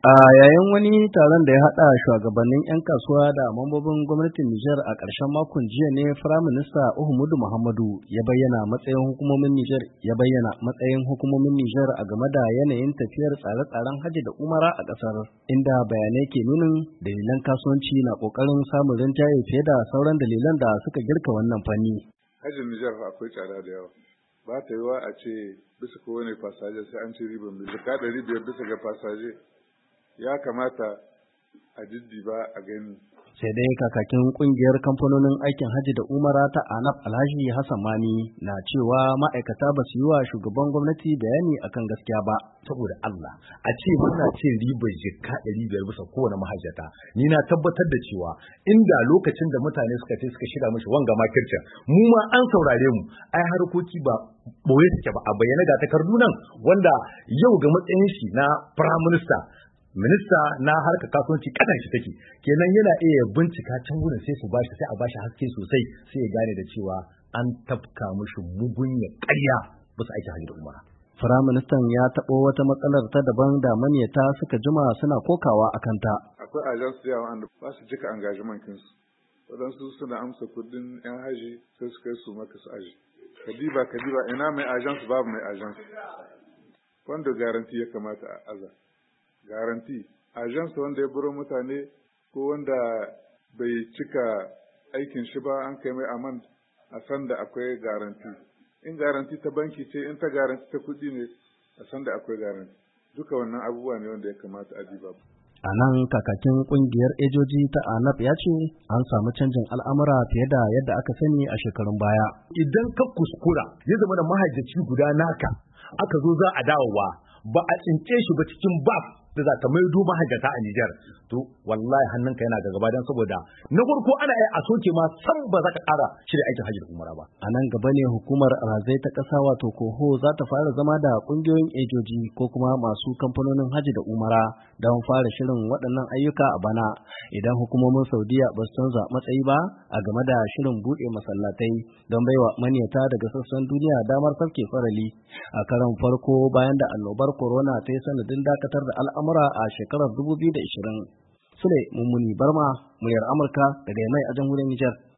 A yayin wani taron da ya haɗa shugabannin 'yan kasuwa da mambobin gwamnatin Nijar a ƙarshen makon jiya ne Firaminista Uhumudu Muhammadu ya bayyana matsayin hukumomin Nijar a game da yanayin tafiyar tsare-tsaren hajji da umara a ƙasar, inda bayanai ke nunin dalilan kasuwanci na ƙoƙarin samun rinjaye fiye da sauran dalilan da suka girka wannan fanni. Hajjin Nijar akwai tsada da yawa. Ba ta yiwa a ce bisa kowane fasaje sai an ci riban milika 500 bisa ga fasaje. Ya kamata a diddiba a gani. Sai dai kakakin kungiyar kamfanonin aikin hajji da umara ta ANAP Alhaji Hassan Mani na cewa ma'aikata ba su yi wa shugaban gwamnati bayani akan gaskiya ba. Saboda Allah a ce muna cin ribar jikka 500 bisa kowane mahajjata, ni na tabbatar da cewa inda lokacin da mutane suka shirya mishi wanga makircin mu ma an saurare mu, ai harkoki ba boye suke ba, a bayyana ga takardu nan wanda yau ga matsayin shi na Prime Minister, minista na harkar kasuwanci kadan shi take, kenan yana iya bincika can wurin sai a bashi haske sosai, sai ya gane da cewa an tafka mushi mugunya ƙarya bisa aikin hajji da umara. Firaministan ya taɓo wata matsalar ta daban da manyata suka jima suna kokawa a kanta. Akwai ajans da yawa wanda ba su cika engagement kinsu, waɗansu suna amsa kudin 'yan haji sai su kai su maka su aji. Kadiba ina mai ajans babu mai ajans, wanda garanti ya kamata a aza. Garanti ajansa wanda ya buro mutane ko wanda bai cika aikin shi ba an kai mai aman a san da akwai garanti. In garanti ta banki ce, in ta garanti ta kuɗi ne a san da akwai garanti. Duka wannan abubuwa ne wanda ya kamata a diba. A nan kakakin kungiyar ejoji ta ANAP ya ce an samu canjin al'amura fiye da yadda aka sani a shekarun baya. Idan ka kuskura ya zama da mahajjaci guda naka aka zo za a dawowa ba a tsince shi ba cikin baf da za ta maido mahajjata a Nijar, to wallahi hannunka yana da gaba don saboda na farko ana a soke ma san ba za ka ƙara shirya aikin hajji da umara ba. A nan gaba ne hukumar alhazai ta ƙasa wato koho za ta fara zama da ƙungiyoyin ejoji ko kuma masu kamfanonin hajji da umara don fara shirin waɗannan ayyuka a bana idan hukumomin Saudiya ba su canza matsayi ba a game da shirin buɗe masallatai don baiwa maniyata daga sassan duniya damar sauke farali a karon farko bayan da annobar corona ta yi sanadin dakatar da al'amura a shekarar 2020. Sule Mummuni Barma, muryar Amurka daga Yamai a jamhuriyar Nijar.